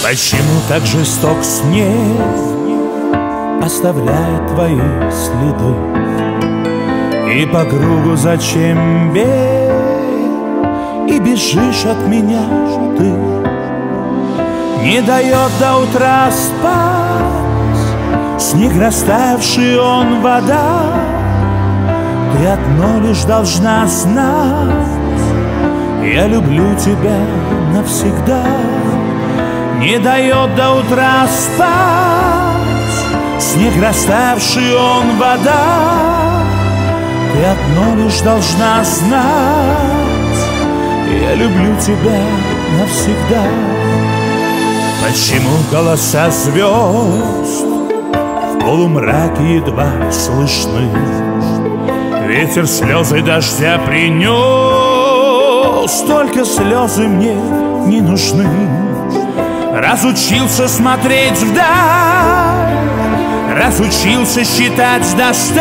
Почему так жесток снег оставляет твои следы? И по кругу зачем бег, и бежишь от меня ты? Не дает до утра спать снег, растаявший он вода. Ты одно лишь должна знать: я люблю тебя навсегда. Не дает до утра спать снег, растаявший он вода. Ты одно лишь должна знать: я люблю тебя навсегда. Почему голоса звезд в полумраке едва слышны? Ветер слезы дождя принес, только слезы мне не нужны. Разучился смотреть вдаль, разучился считать до 100,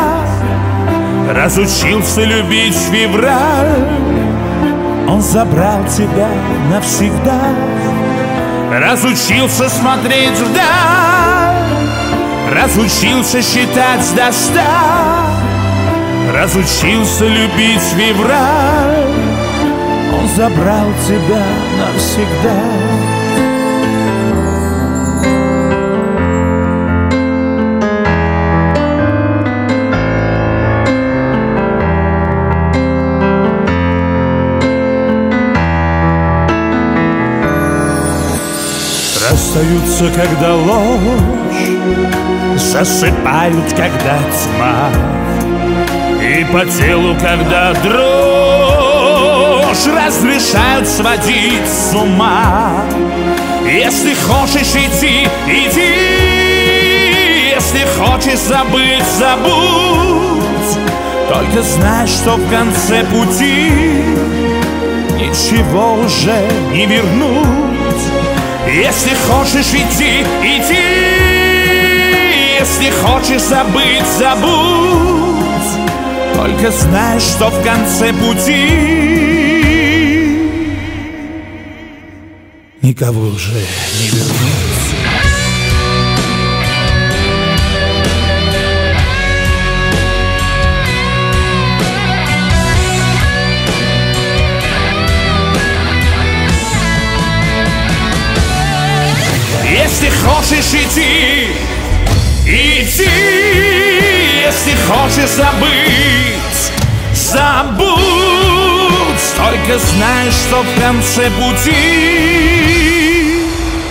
разучился любить февраль. Он забрал тебя навсегда. Разучился смотреть вдаль, разучился считать до 100, разучился любить февраль. Он забрал тебя навсегда. Расстаются, когда ложь, засыпают, когда тьма, и по телу, когда дрожь, разрешают сводить с ума. Если хочешь идти, иди, если хочешь забыть, забудь. Только знай, что в конце пути ничего уже не вернуть. Если хочешь идти, иди, если хочешь забыть, забудь. Только знай, что в конце пути никого уже не вернуть. Если хочешь идти, иди, если хочешь забыть, забудь. Только знай, что в конце пути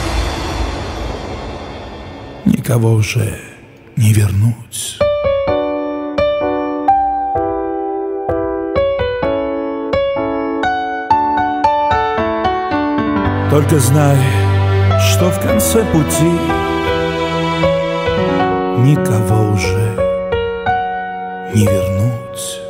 никого уже не вернуть. Только знай, что в конце пути никого уже не вернуть.